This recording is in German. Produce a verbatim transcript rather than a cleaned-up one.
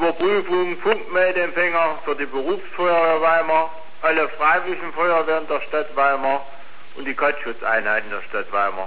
Überprüfung Funkmeldeempfänger für die Berufsfeuerwehr Weimar, alle Freiwilligen Feuerwehren der Stadt Weimar und die Kurzschutzeinheiten der Stadt Weimar.